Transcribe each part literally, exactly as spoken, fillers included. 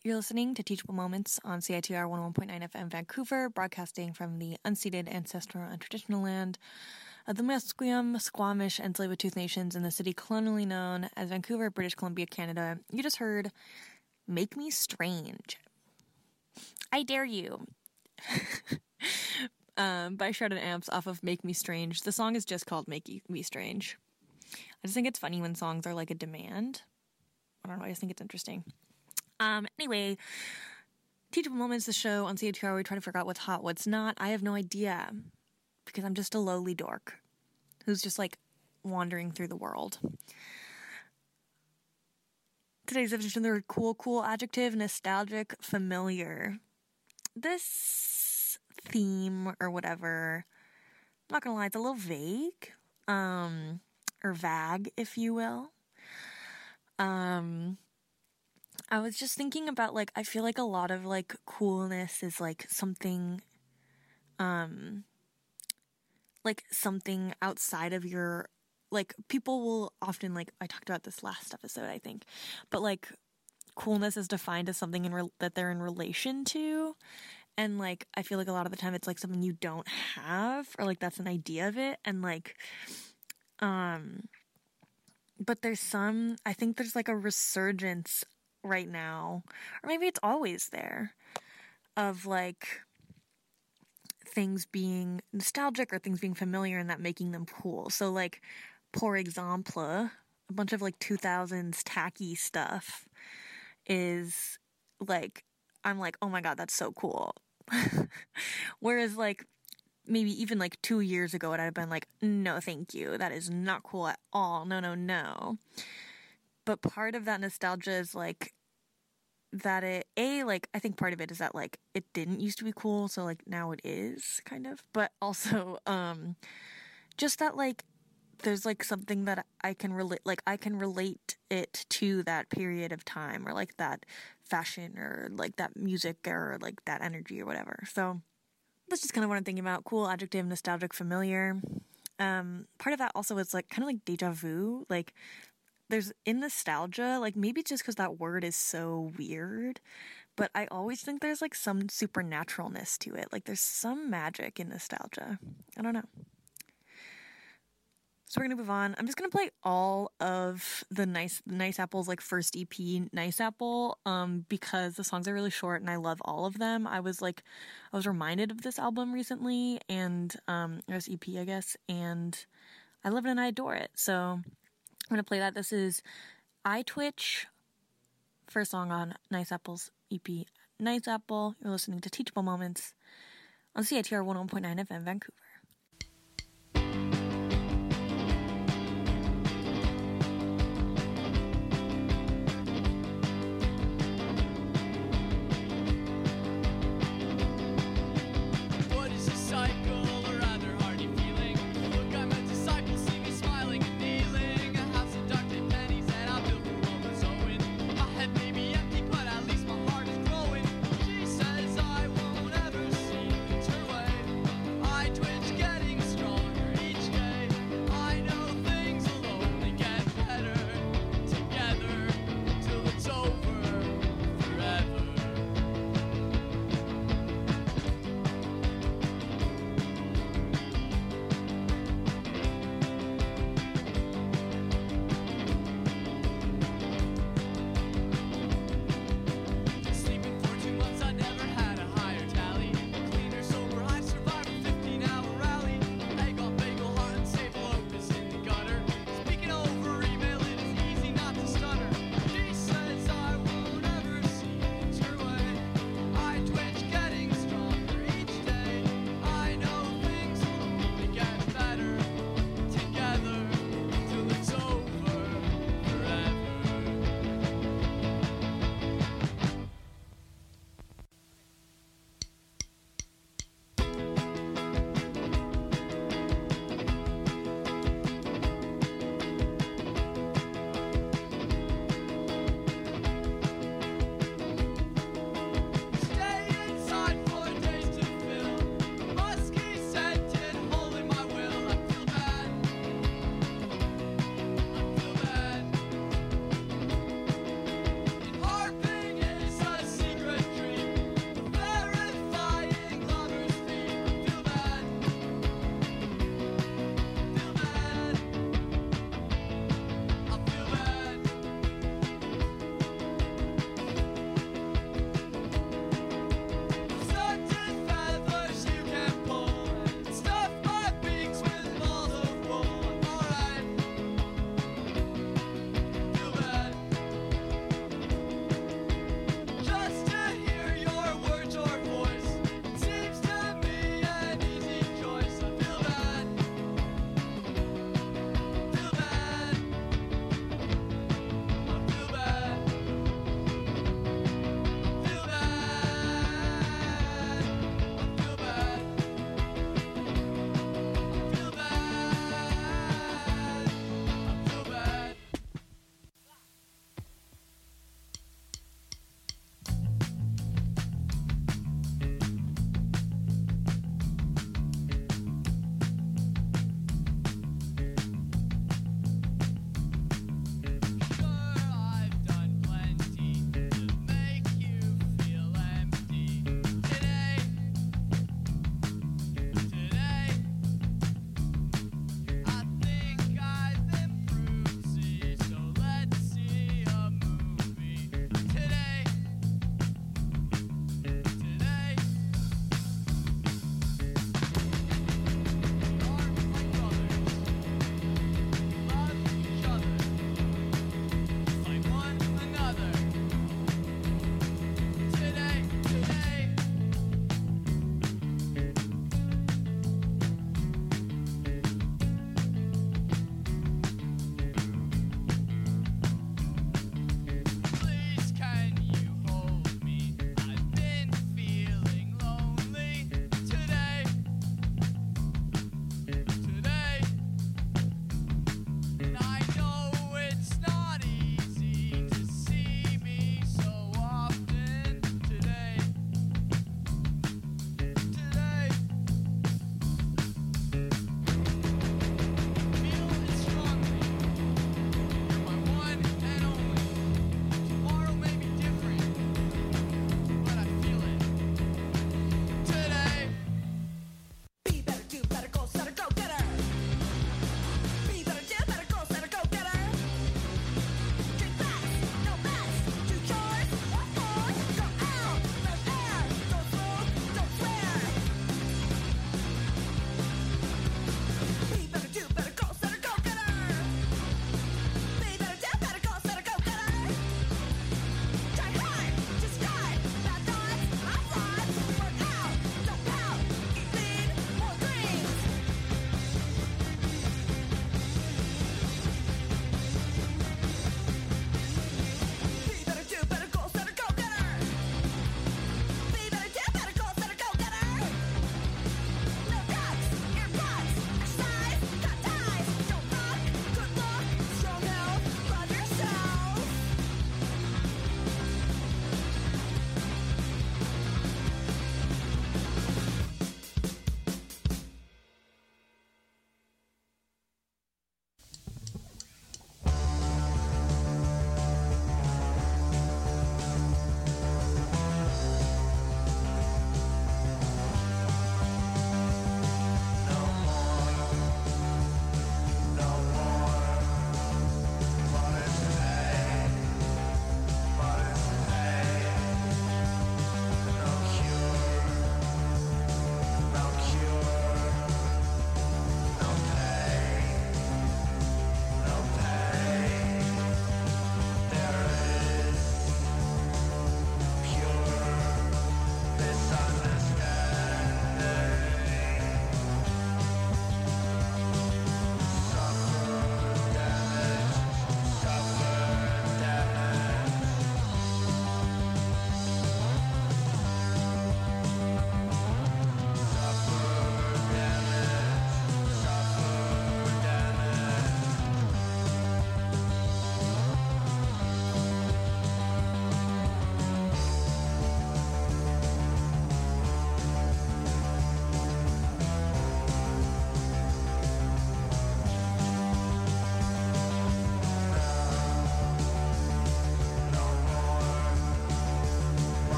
You're listening to Teachable Moments on C I T R one oh one point nine F M Vancouver, broadcasting from the unceded ancestral and traditional land of the Musqueam, Squamish, and Tsleil-Waututh Nations in the city colonially known as Vancouver, British Columbia, Canada. You just heard Make Me Strange. I Dare You. um, by Shredded Amps off of Make Me Strange. The song is just called Make Me Strange. I just think it's funny when songs are like a demand. I don't know, I just think it's interesting. Um, anyway, Teachable Moments, the show on C I T R, we try to figure out what's hot, what's not. I have no idea, because I'm just a lowly dork who's just, like, wandering through the world. Today's definition of the cool, cool adjective, nostalgic, familiar. This theme, or whatever, I'm not gonna lie, it's a little vague, um, or vague, if you will. Um... I was just thinking about, like, I feel like a lot of, like, coolness is, like, something, um, like, something outside of your, like, people will often, like, I talked about this last episode, I think, but, like, coolness is defined as something in re- that they're in relation to, and, like, I feel like a lot of the time it's, like, something you don't have, or, like, that's an idea of it, and, like, um, but there's some, I think there's, like, a resurgence right now, or maybe it's always there, of like things being nostalgic or things being familiar and that making them cool. So like, pour example, a bunch of like two thousands tacky stuff is like, I'm like, oh my god, that's so cool. Whereas like maybe even like two years ago, I'd have been like, no thank you, that is not cool at all, no no no. But part of that nostalgia is, like, that it, A, like, I think part of it is that, like, it didn't used to be cool, so, like, now it is, kind of. But also, um, just that, like, there's, like, something that I can relate, like, I can relate it to that period of time, or, like, that fashion, or, like, that music, or, like, that energy, or whatever. So, that's just kind of what I'm thinking about. Cool, adjective, nostalgic, familiar. Um, part of that also is, like, kind of like deja vu, like, there's in nostalgia, like maybe it's just because that word is so weird, but I always think there's like some supernaturalness to it. Like there's some magic in nostalgia. I don't know. So we're gonna move on. I'm just gonna play all of the Nice Nice Apple's like first E P, Nice Apple, um, because the songs are really short and I love all of them. I was like, I was reminded of this album recently, and um, or this E P, I guess, and I love it and I adore it. So I'm going to play that. This is iTwitch, first song on Nice Apple's E P, Nice Apple. You're listening to Teachable Moments on C I T R one oh one point nine F M Vancouver. Twitch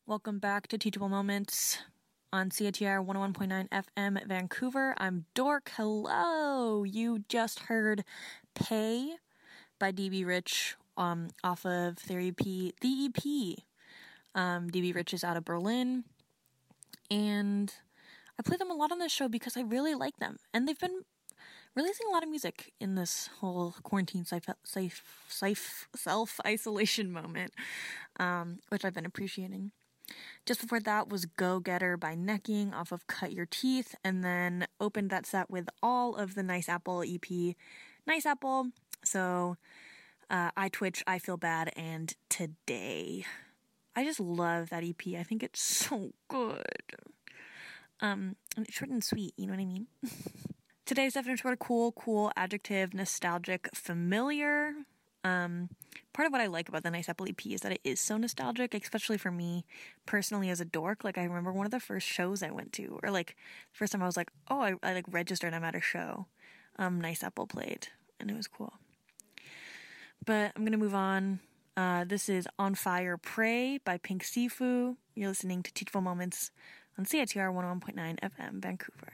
Welcome back to Teachable Moments on C I T R one oh one point nine F M Vancouver. I'm Dork. Hello! You just heard Pay by D B Rich um, off of their E P, The E P. Um, D B Rich is out of Berlin, and I play them a lot on this show because I really like them, and they've been releasing a lot of music in this whole quarantine self, self, self, self-isolation moment, um, which I've been appreciating. Just before that was Go Getter by Necking off of Cut Your Teeth, and then opened that set with all of the Nice Apple E P. Nice Apple, so uh, I Twitch, I Feel Bad, and Today. I just love that E P. I think it's so good. Um, and it's short and sweet, you know what I mean? Today's definition of cool, cool, adjective, nostalgic, familiar. Um, part of what I like about the Nice Apple E P is that it is so nostalgic, especially for me personally as a dork. Like, I remember one of the first shows I went to, or like the first time I was like, oh, I, I like registered I'm at a show. Um, Nice Apple played, and it was cool. But I'm gonna move on. Uh, this is On Fire Pray by Pink Sifu. You're listening to Teachable Moments on C I T R one oh one point nine F M Vancouver.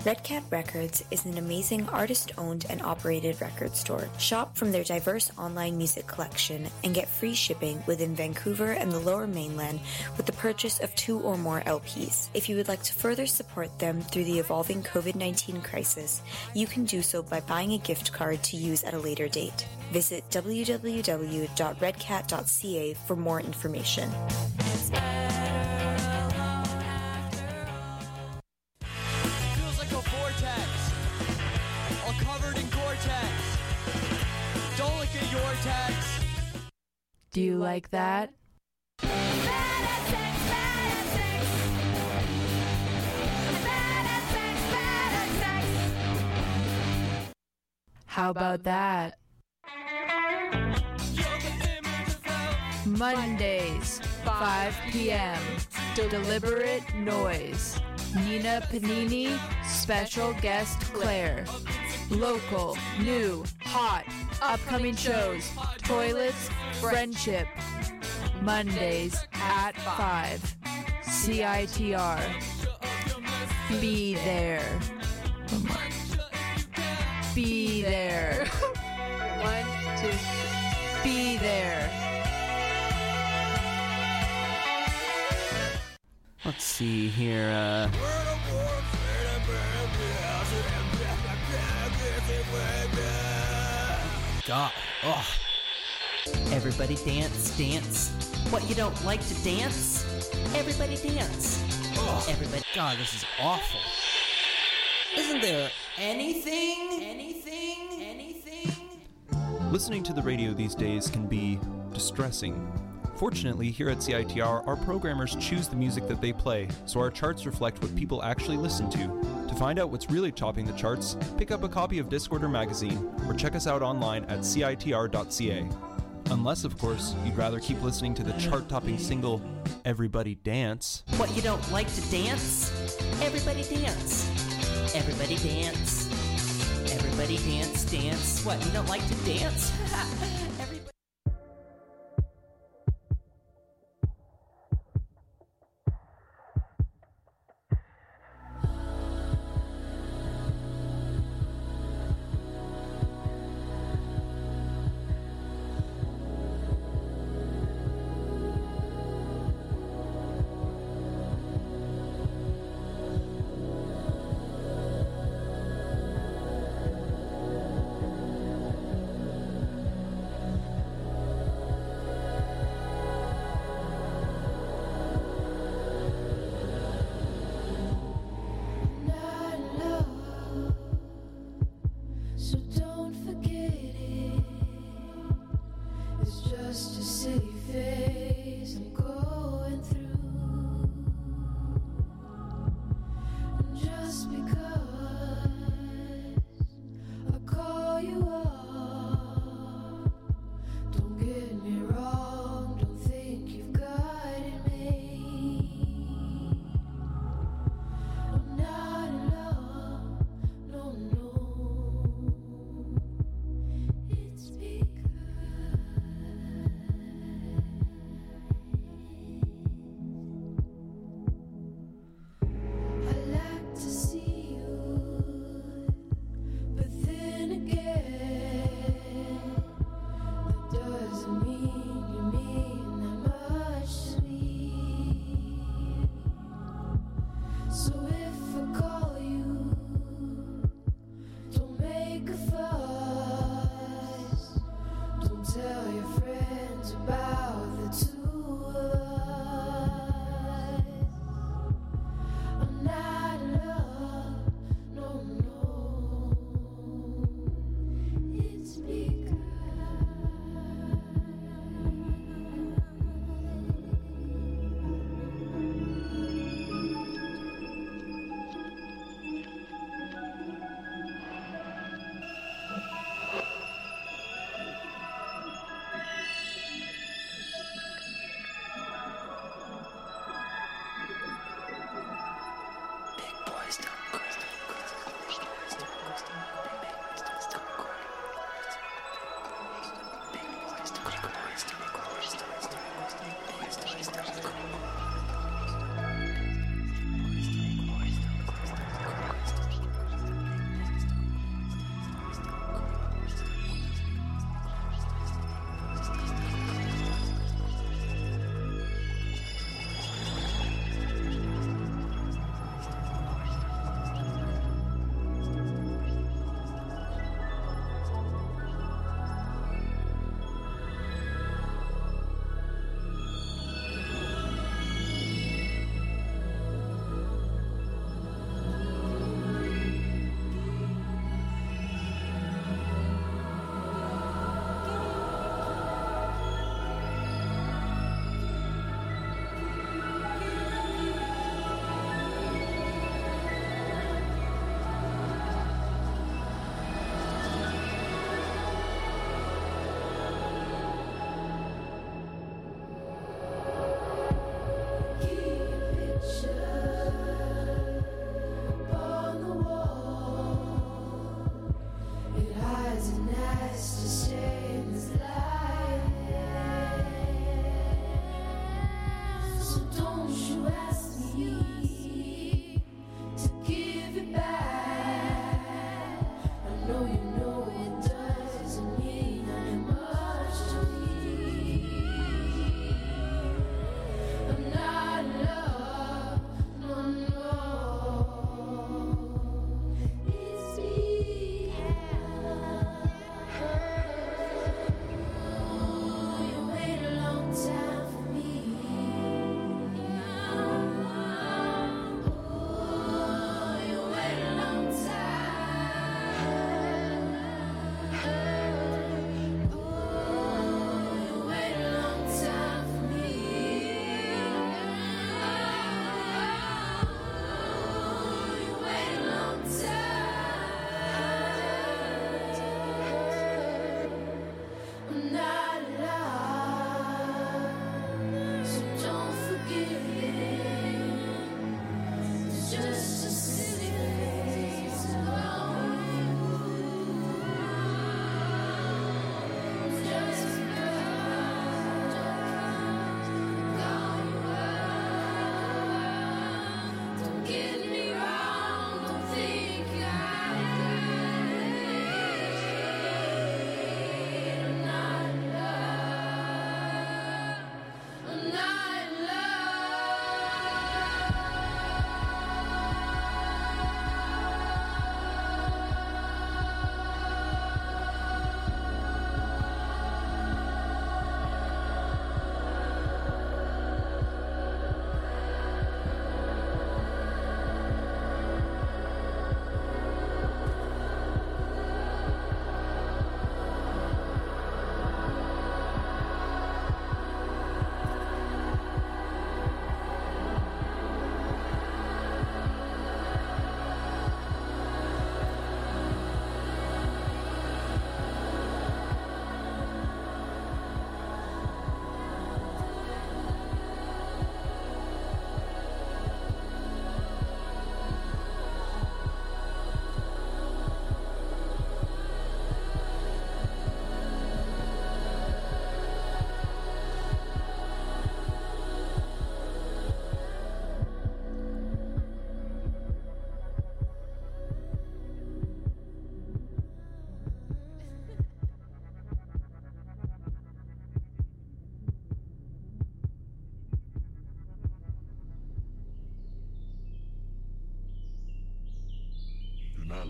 Red Cat Records is an amazing artist-owned and operated record store. Shop from their diverse online music collection and get free shipping within Vancouver and the Lower Mainland with the purchase of two or more L Ps. If you would like to further support them through the evolving covid nineteen crisis, you can do so by buying a gift card to use at a later date. Visit w w w dot red cat dot c a for more information. Do you like that? How about that? Mondays, five p.m. Deliberate Noise. Nina Panini, special guest Claire. Local, new, hot, upcoming shows, toilets, friendship. Mondays at five. C I T R. Be there. Be there. One, two, be there. Let's see here, uh... God, oh. Everybody dance, dance. What, you don't like to dance? Everybody dance. Oh. Everybody, God, this is awful. Isn't there anything, anything, anything? Listening to the radio these days can be distressing. Fortunately, here at C I T R, our programmers choose the music that they play, so our charts reflect what people actually listen to. To find out what's really topping the charts, pick up a copy of Discorder magazine, or check us out online at c i t r dot c a. Unless, of course, you'd rather keep listening to the chart-topping single, Everybody Dance. What, you don't like to dance? Everybody dance. Everybody dance. Everybody dance, dance. What, you don't like to dance? Everybody...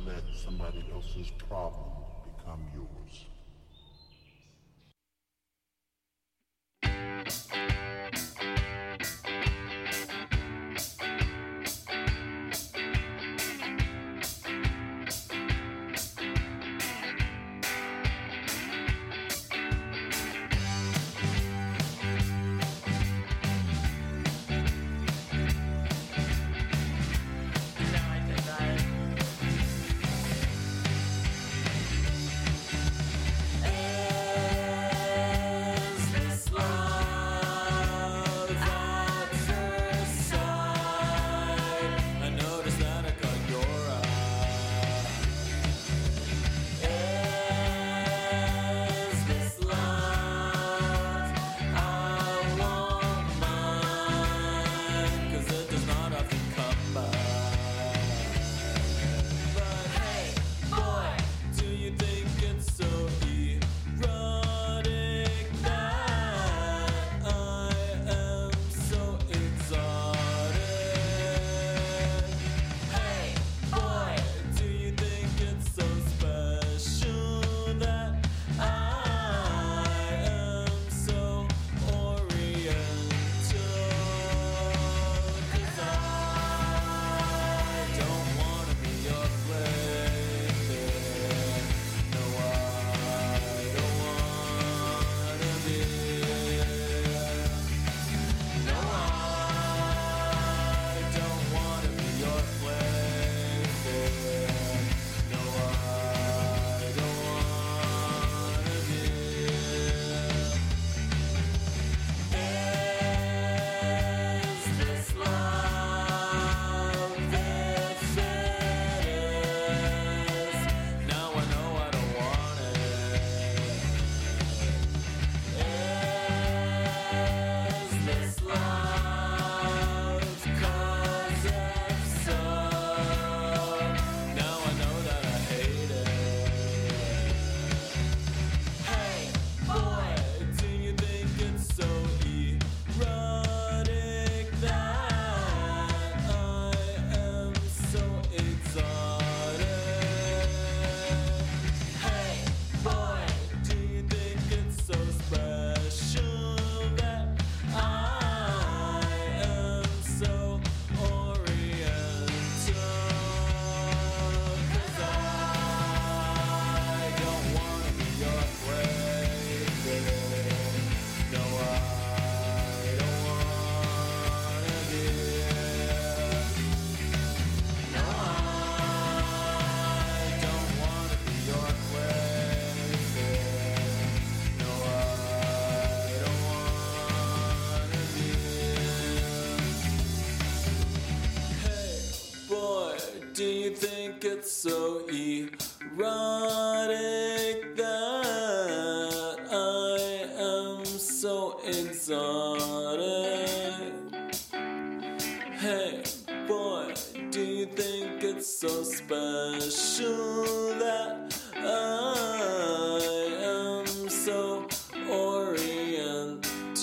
let somebody else's problem become yours. Do you think it's so erotic that I am so exotic? Hey, boy, do you think it's so special that I am so oriental?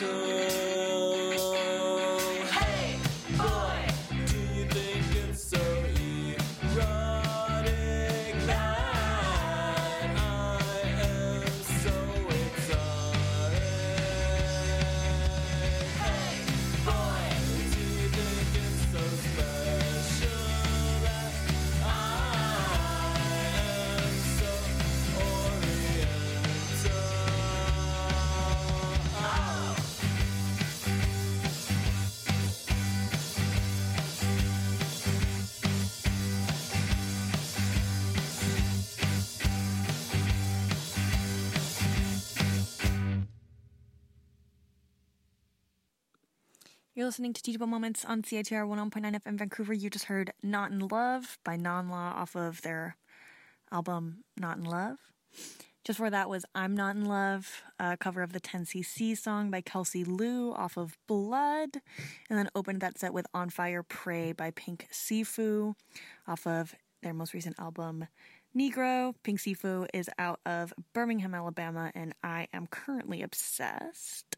You're listening to Teachable Moments on C I T R one oh one point nine F M Vancouver. You just heard Not in Love by Non-Law off of their album Not in Love. Just before that was I'm Not in Love, a cover of the ten C C song by Kelsey Lou off of Blood. And then opened that set with On Fire Pray by Pink Sifu off of their most recent album Negro. Pink Sifu is out of Birmingham, Alabama, and I am currently obsessed.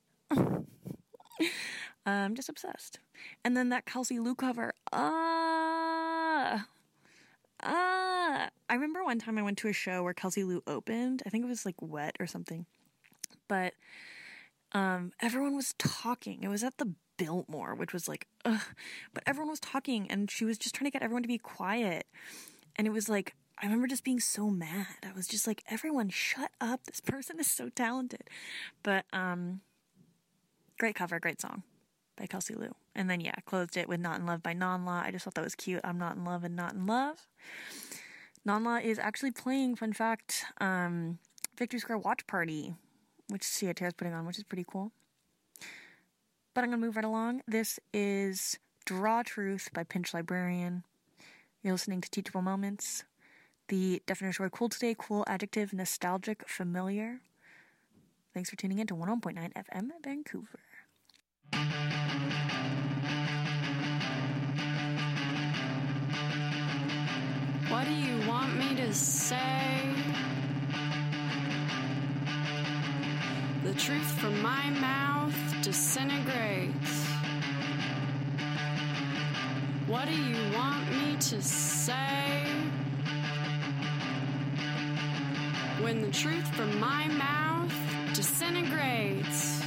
I'm just obsessed. And then that Kelsey Lou cover. Ah, Uh, I remember one time I went to a show where Kelsey Lou opened. I think it was like Wet or something. But um, everyone was talking. It was at the Biltmore, which was like, ugh. But everyone was talking, and she was just trying to get everyone to be quiet. And it was like, I remember just being so mad. I was just like, everyone shut up. This person is so talented. But um, great cover, great song by Kelsey Lou. And then, yeah, closed it with Not in Love by Non-Law. I just thought that was cute. I'm Not in Love and Not in Love. Non-Law is actually playing, fun fact, um, Victory Square Watch Party, which Sia Tara's putting on, which is pretty cool. But I'm going to move right along. This is Draw Truth by Pinch Librarian. You're listening to Teachable Moments. The definition word cool today, cool, adjective, nostalgic, familiar. Thanks for tuning in to one oh one point nine F M Vancouver. What do you want me to say? The truth from my mouth disintegrates. What do you want me to say? When the truth from my mouth disintegrates.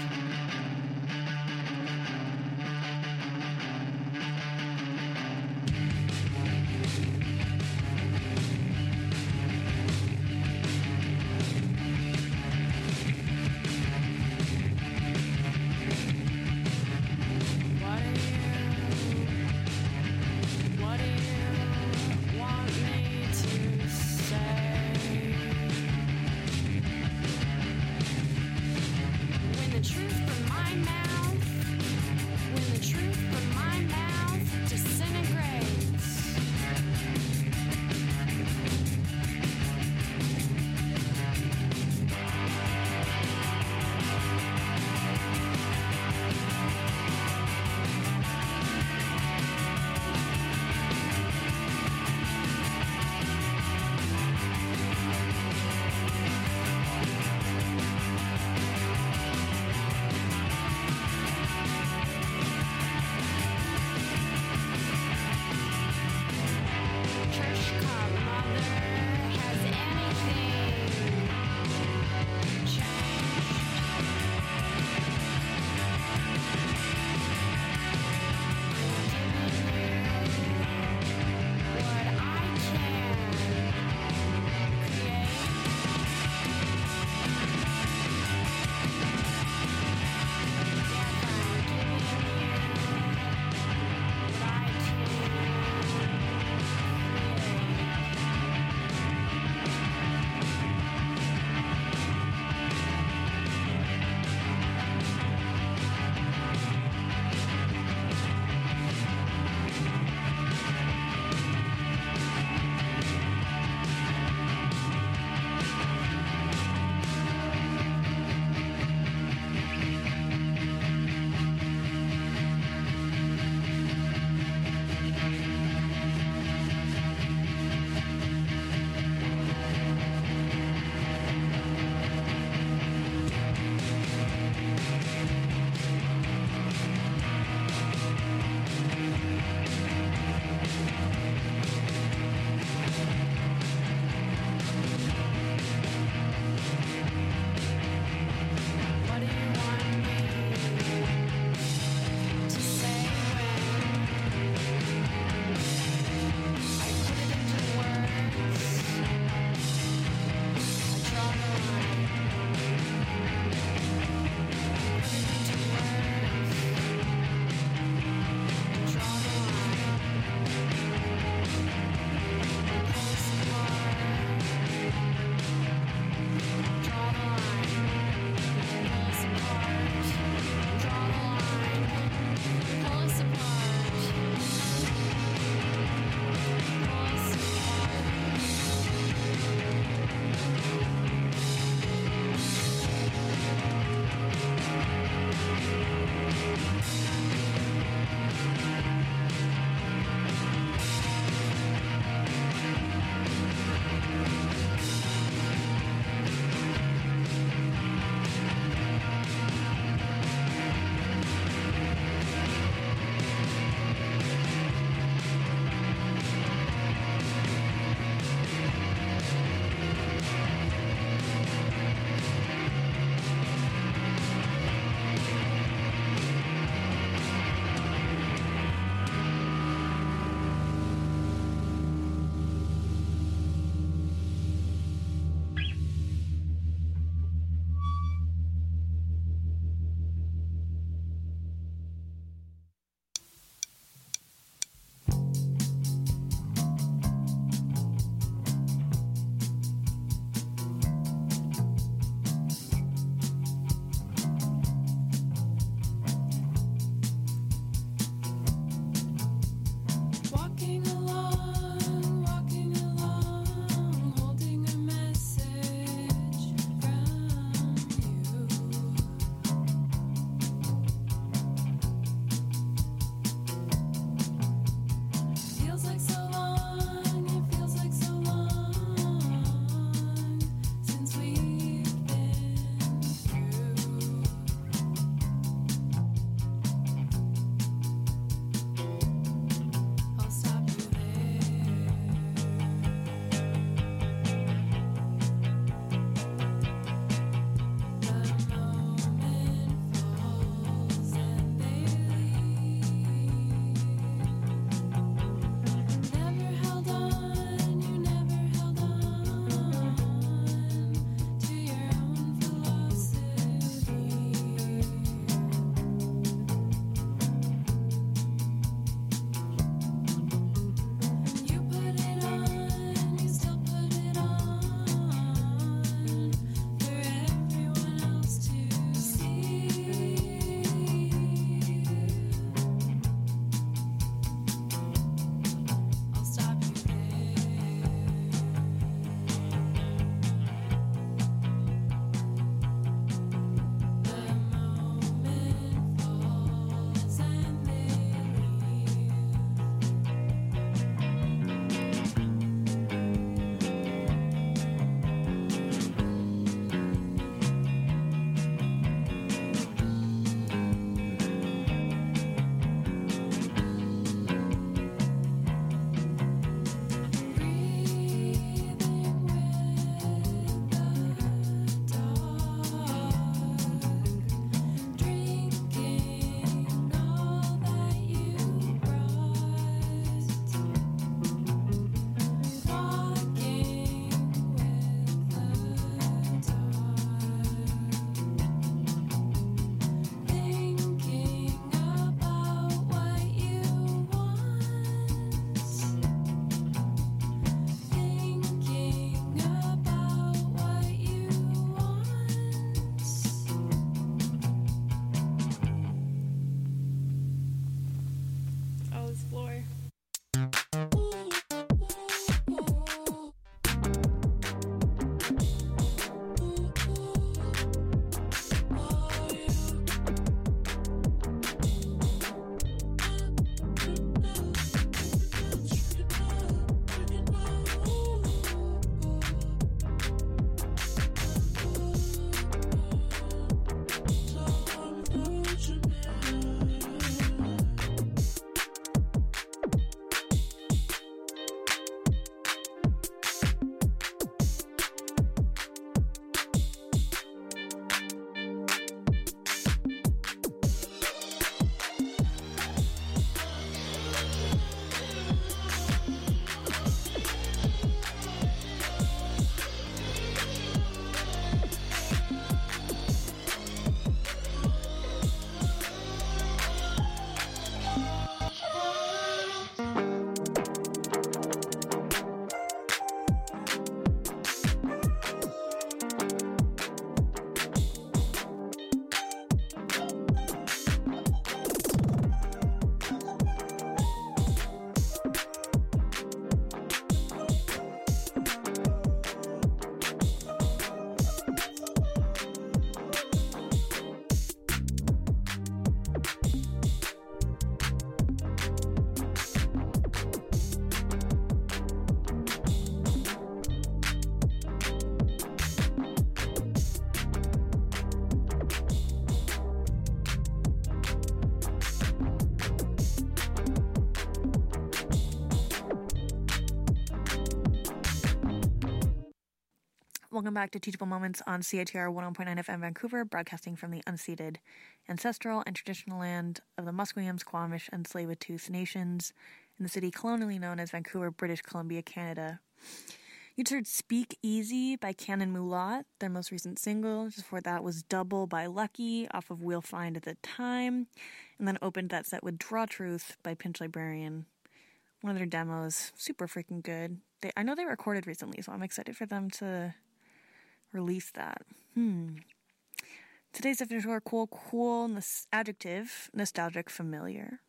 Welcome back to Teachable Moments on C I T R one oh one point nine F M Vancouver, broadcasting from the unceded, ancestral, and traditional land of the Musqueam, Squamish, and Tsleil-Waututh nations in the city colonially known as Vancouver, British Columbia, Canada. You just heard Speak Easy by Canon Mulat, their most recent single. Just before that was Double by Lucky off of We'll Find at the Time. And then opened that set with Draw Truth by Pinch Librarian. One of their demos, super freaking good. They, I know they recorded recently, so I'm excited for them to release that. Hmm. Today's definition are cool, cool, nos- adjective, nostalgic, familiar.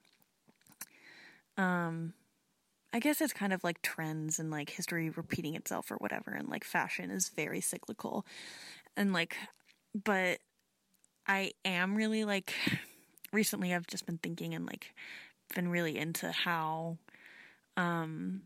Um, I guess it's kind of like trends and like history repeating itself or whatever, and like fashion is very cyclical. And like, but I am really like, recently I've just been thinking and like been really into how, um,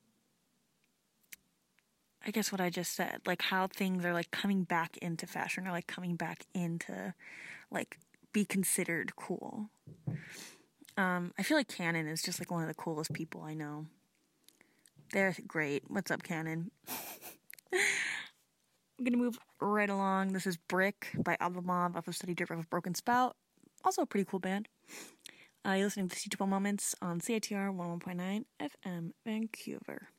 I guess what I just said, like how things are like coming back into fashion or like coming back into like be considered cool. Um, I feel like Canon is just like one of the coolest people I know. They're great. What's up, Canon? I'm gonna move right along. This is Brick by Albamob off of Study Drip of Broken Spout. Also a pretty cool band. Uh, you're listening to Teachable Moments on C I T R one oh one point nine F M Vancouver.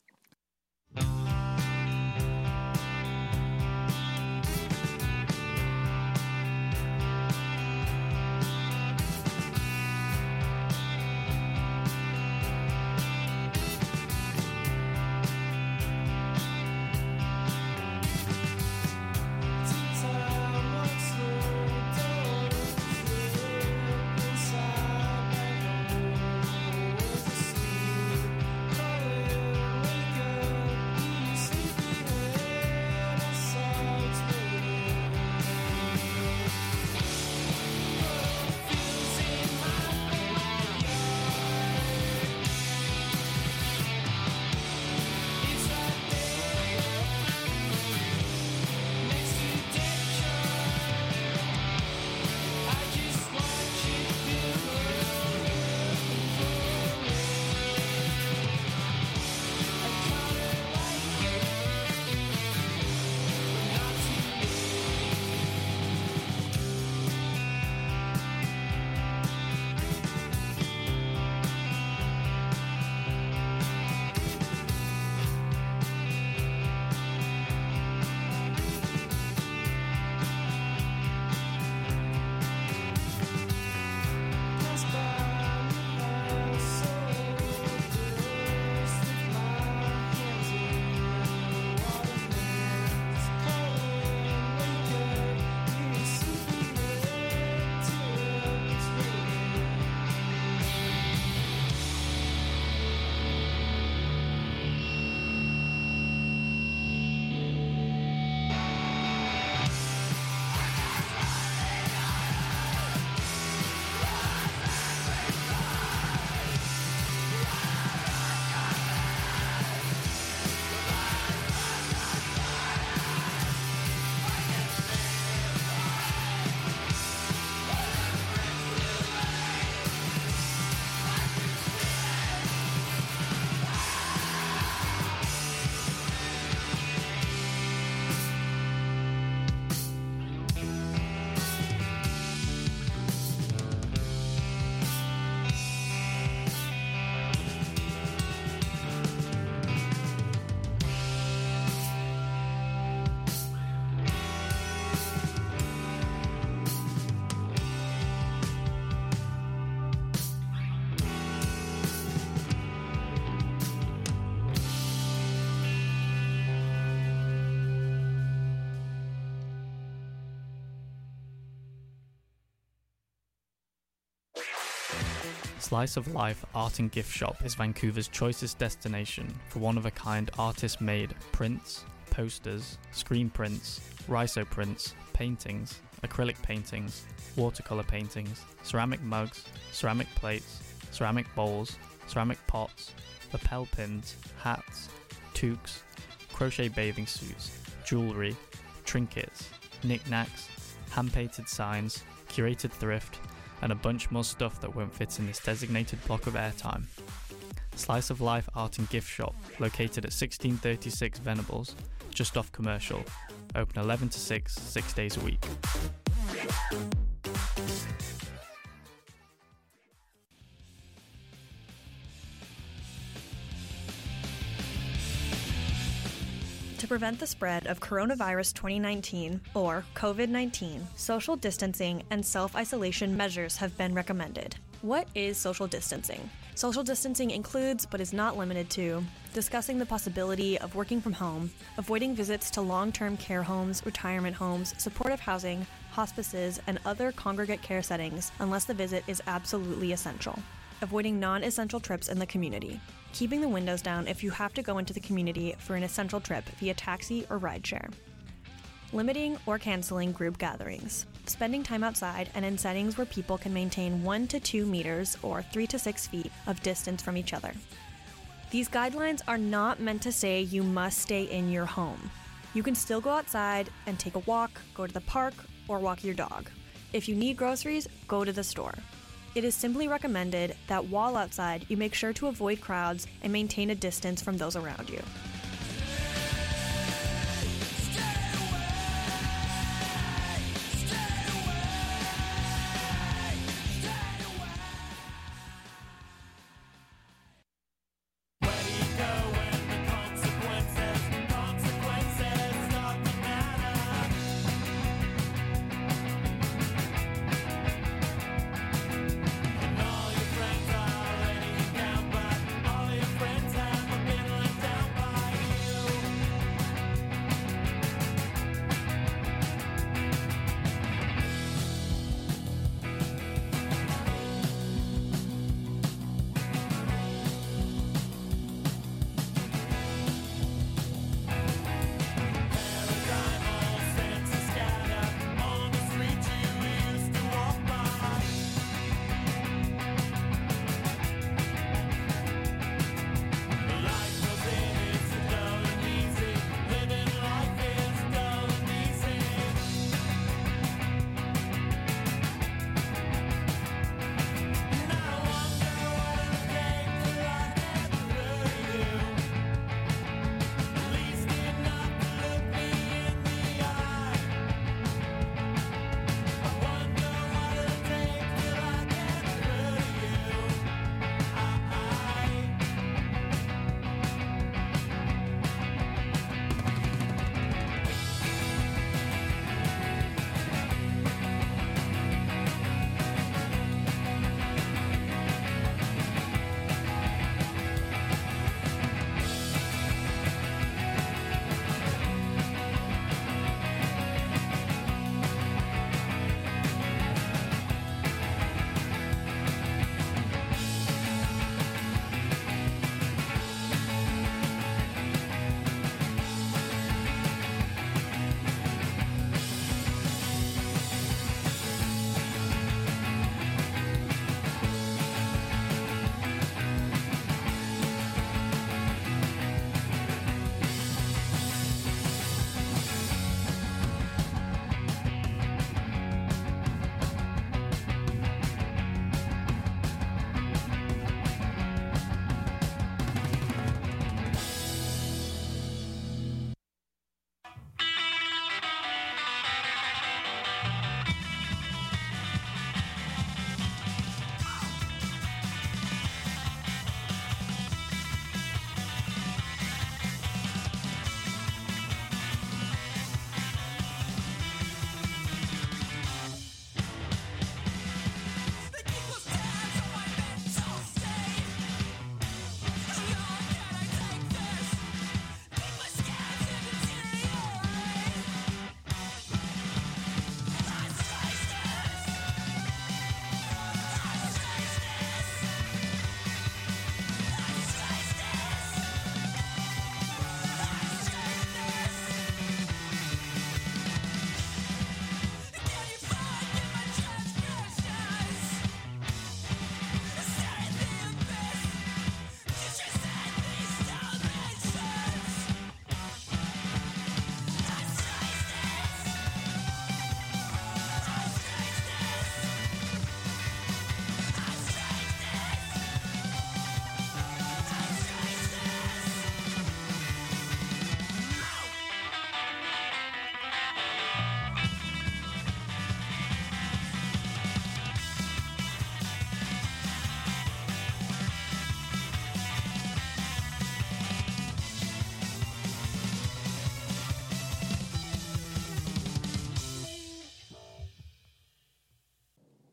Slice of Life Art and Gift Shop is Vancouver's choicest destination for one-of-a-kind artist-made prints, posters, screen prints, rhizo prints, paintings, acrylic paintings, watercolor paintings, ceramic mugs, ceramic plates, ceramic bowls, ceramic pots, lapel pins, hats, toques, crochet bathing suits, jewellery, trinkets, knickknacks, hand-painted signs, curated thrift, and a bunch more stuff that won't fit in this designated block of airtime. Slice of Life Art and Gift Shop, located at sixteen thirty-six Venables, just off Commercial. Open eleven to six, six days a week. To prevent the spread of coronavirus twenty nineteen, or COVID nineteen, social distancing and self-isolation measures have been recommended. What is social distancing? Social distancing includes, but is not limited to, discussing the possibility of working from home, avoiding visits to long-term care homes, retirement homes, supportive housing, hospices, and other congregate care settings unless the visit is absolutely essential, avoiding non-essential trips in the community, keeping the windows down if you have to go into the community for an essential trip via taxi or rideshare, limiting or canceling group gatherings, spending time outside and in settings where people can maintain one to two meters or three to six feet of distance from each other. These guidelines are not meant to say you must stay in your home. You can still go outside and take a walk, go to the park, or walk your dog. If you need groceries, go to the store. It is simply recommended that while outside, you make sure to avoid crowds and maintain a distance from those around you.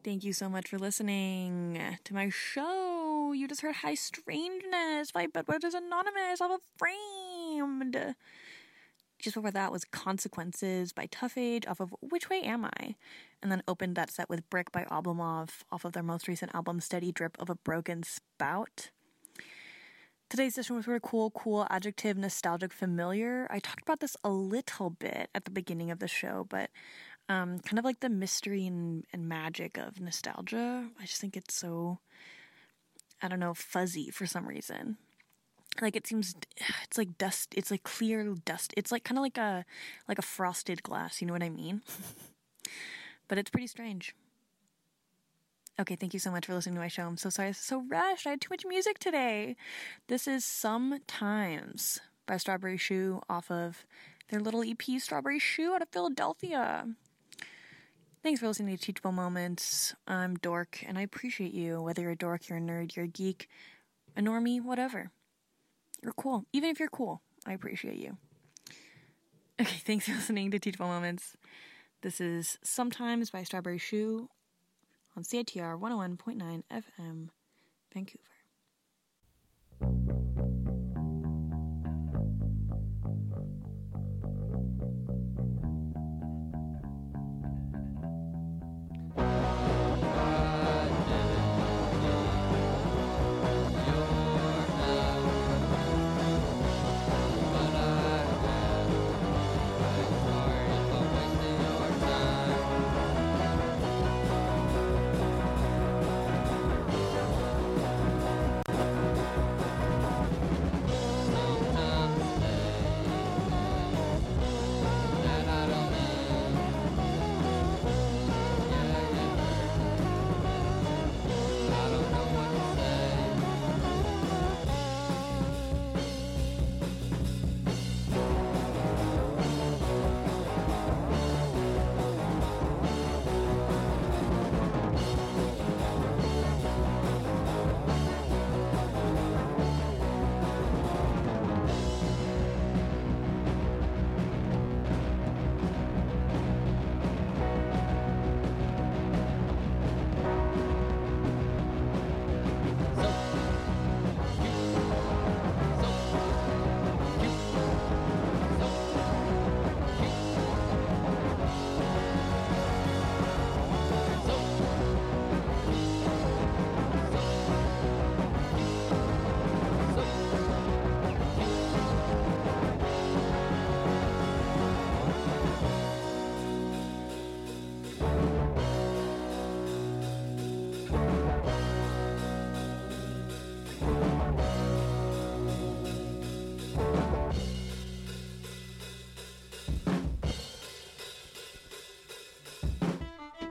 Thank you so much for listening to my show. You just heard High Strangeness by Bedwetters Anonymous off of Framed. Just before that was Consequences by Tough Age off of Which Way Am I? And then opened that set with Brick by Oblomov off of their most recent album Steady Drip of a Broken Spout. Today's session was really cool, cool, adjective, nostalgic, familiar. I talked about this a little bit at the beginning of the show, but um, kind of like the mystery and, and magic of nostalgia. I just think it's so, I don't know, fuzzy for some reason. Like it seems, it's like dust, it's like clear dust. It's like kind of like a, like a frosted glass, you know what I mean? But it's pretty strange. Okay, thank you so much for listening to my show. I'm so sorry, I was so rushed. I had too much music today. This is Sometimes by Strawberry Shoe off of their little E P, Strawberry Shoe, out of Philadelphia. Thanks for listening to Teachable Moments. I'm Dork, and I appreciate you. Whether you're a dork, you're a nerd, you're a geek, a normie, whatever. You're cool. Even if you're cool, I appreciate you. Okay, thanks for listening to Teachable Moments. This is Sometimes by Strawberry Shoe on C I T R one oh one point nine F M, Vancouver.